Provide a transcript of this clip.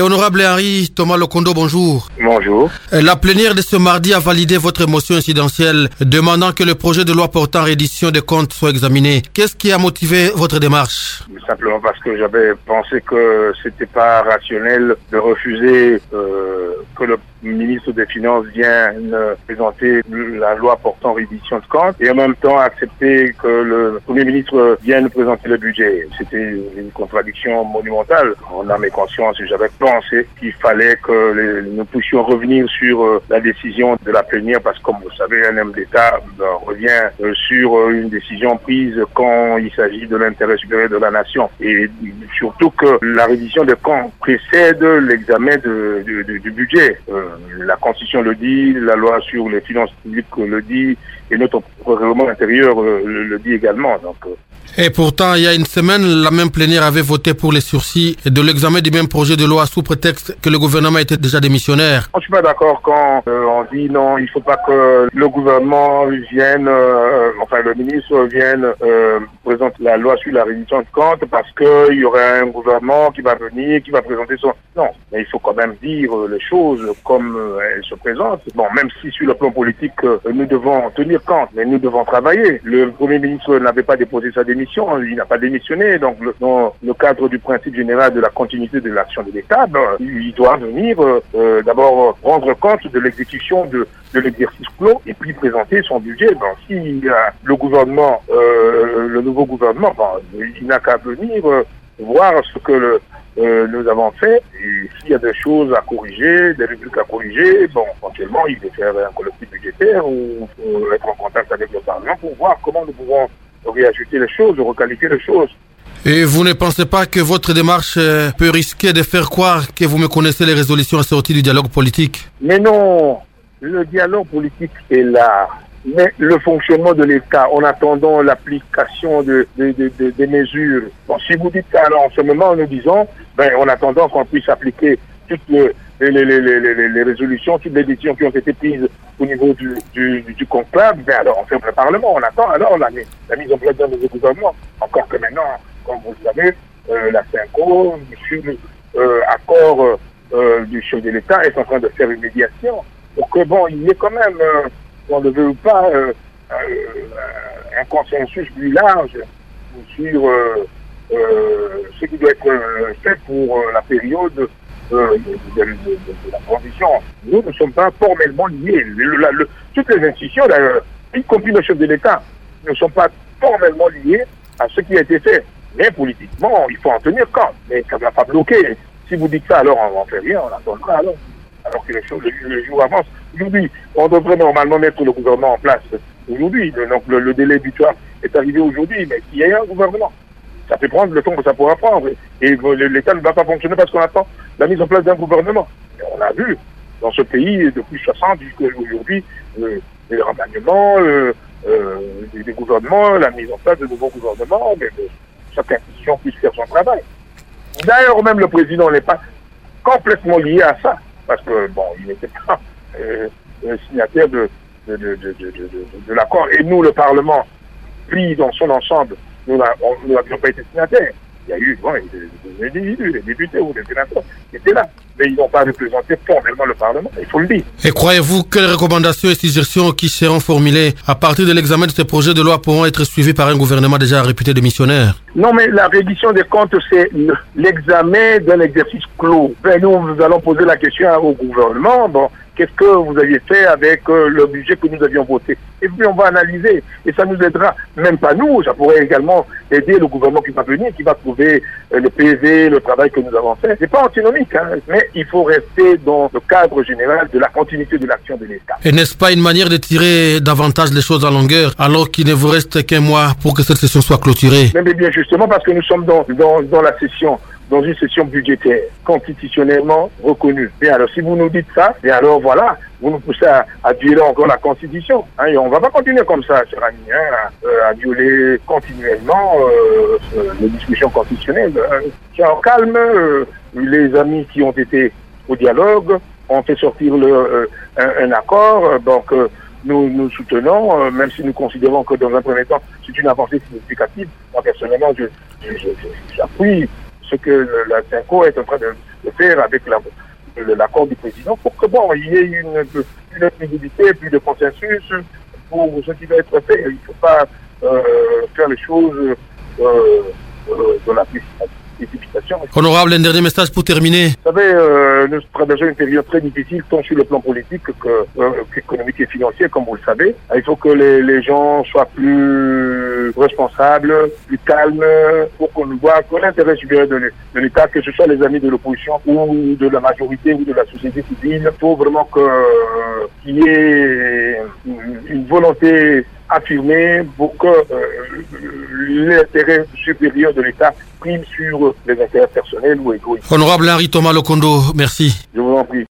Honorable Henri Thomas Lokondo, bonjour. Bonjour. La plénière de ce mardi a validé votre motion incidentielle demandant que le projet de loi portant reddition des comptes soit examiné. Qu'est-ce qui a motivé votre démarche? Simplement parce que j'avais pensé que c'était pas rationnel de refuser que le ministre des Finances vienne présenter la loi portant reddition de comptes et en même temps accepter que le Premier ministre vienne présenter le budget. C'était une contradiction monumentale. En âme et conscience, j'avais pensé qu'il fallait que nous puissions revenir sur la décision de la plénière parce que, comme vous savez, un homme d'État revient sur une décision prise quand il s'agit de l'intérêt supérieur de la nation. Et surtout que la reddition des comptes précède l'examen du budget. La Constitution le dit, la loi sur les finances publiques le dit, et notre règlement intérieur le dit également. Donc, Et pourtant, il y a une semaine, la même plénière avait voté pour les sursis de l'examen du même projet de loi sous prétexte que le gouvernement était déjà démissionnaire. Je ne suis pas d'accord quand on dit non, il ne faut pas que le gouvernement vienne, le ministre vienne présenter la loi sur la reddition de comptes parce qu'il y aura un gouvernement qui va venir, qui va présenter son... Non, mais il faut quand même dire les choses comme elles se présentent. Bon, même si sur le plan politique, nous devons tenir compte, mais nous devons travailler. Le Premier ministre n'avait pas déposé sa démission, il n'a pas démissionné, donc dans le cadre du principe général de la continuité de l'action de l'État, il doit venir d'abord rendre compte de l'exécution de l'exercice clos et puis présenter son budget. Si le gouvernement, le nouveau gouvernement, il n'a qu'à venir voir ce que nous avons fait, et s'il y a des choses à corriger, des rubriques à corriger, éventuellement il peut faire un collectif budgétaire ou être en contact avec le Parlement pour voir comment nous pouvons réajuster les choses, requalifier les choses. Et vous ne pensez pas que votre démarche peut risquer de faire croire que vous méconnaissez les résolutions assorties du dialogue politique? Mais non, le dialogue politique est là. Mais le fonctionnement de l'État, en attendant l'application des mesures. Si vous dites ça, alors en ce moment, nous disons, en attendant qu'on puisse appliquer toutes les résolutions, toutes les décisions qui ont été prises au niveau du conclave, alors on ferme le Parlement, on attend alors la mise en place d'un nouveau gouvernement. Encore que maintenant, comme vous le savez, la CENCO, sur l'accord du chef de l'État, est en train de faire une médiation pour que, il y ait quand même... on ne veut pas un consensus plus large sur ce qui doit être fait pour la période de la transition. Nous ne sommes pas formellement liés. Toutes les institutions, y compris le chef de l'État, ne sont pas formellement liées à ce qui a été fait. Mais politiquement, il faut en tenir compte. Mais ça ne va pas bloquer. Si vous dites ça, alors on n'en fait rien, on attendra alors. Alors que le jour avance. Aujourd'hui, on devrait normalement mettre le gouvernement en place aujourd'hui. Donc le délai butoir est arrivé aujourd'hui, mais il y a un gouvernement. Ça peut prendre le temps que ça pourra prendre. Et l'État ne va pas fonctionner parce qu'on attend la mise en place d'un gouvernement. Et on a vu dans ce pays, depuis 60 jusqu'à aujourd'hui, les remaniements, des gouvernements, la mise en place de nouveaux gouvernements, mais chaque institution puisse faire son travail. D'ailleurs, même le président n'est pas complètement lié à ça. Parce que, il n'était pas signataire de l'accord. Et nous, le Parlement, pris dans son ensemble, nous n'avions pas été signataires. Il y a eu des individus, des députés ou des sénateurs qui étaient là. Mais ils n'ont pas représenté formellement le Parlement, il faut le dire. Et croyez-vous que les recommandations et suggestions qui seront formulées à partir de l'examen de ce projet de loi pourront être suivies par un gouvernement déjà réputé démissionnaire? Non, mais la reddition des comptes, c'est l'examen d'un exercice clos. Nous allons poser la question au gouvernement. Qu'est-ce que vous aviez fait avec le budget que nous avions voté? Et puis on va analyser. Et ça nous aidera, même pas nous, ça pourrait également aider le gouvernement qui va venir, qui va trouver le PV, le travail que nous avons fait. C'est pas antinomique, mais il faut rester dans le cadre général de la continuité de l'action de l'État. Et n'est-ce pas une manière de tirer davantage les choses en longueur, alors qu'il ne vous reste qu'un mois pour que cette session soit clôturée? Mais bien justement parce que nous sommes dans la session, dans une session budgétaire constitutionnellement reconnue. Bien alors, si vous nous dites ça, bien alors voilà, vous nous poussez à violer encore la Constitution. Et on ne va pas continuer comme ça, cher ami, à violer continuellement les discussions constitutionnelles. Tiens, en calme, les amis qui ont été au dialogue ont fait sortir un accord, donc nous soutenons, même si nous considérons que dans un premier temps, c'est une avancée significative. Moi, personnellement, j'appuie ce que la CENCO est en train de faire avec l'accord du président, pour que il y ait une visibilité, plus de consensus pour ce qui va être fait. Il ne faut pas faire les choses de la précipitation. Honorable, un dernier message pour terminer. Vous savez, nous traversons une période très difficile, tant sur le plan politique qu'économique et financier, comme vous le savez. Il faut que les gens soient plus responsables, plus calmes, pour qu'on voit que l'intérêt supérieur de l'État, que ce soit les amis de l'opposition ou de la majorité ou de la société civile, il faut vraiment qu'il y ait une volonté affirmée pour que l'intérêt supérieur de l'État prime sur les intérêts personnels ou égoïstes. Honorable Henri Thomas Lokondo, merci. Je vous en prie.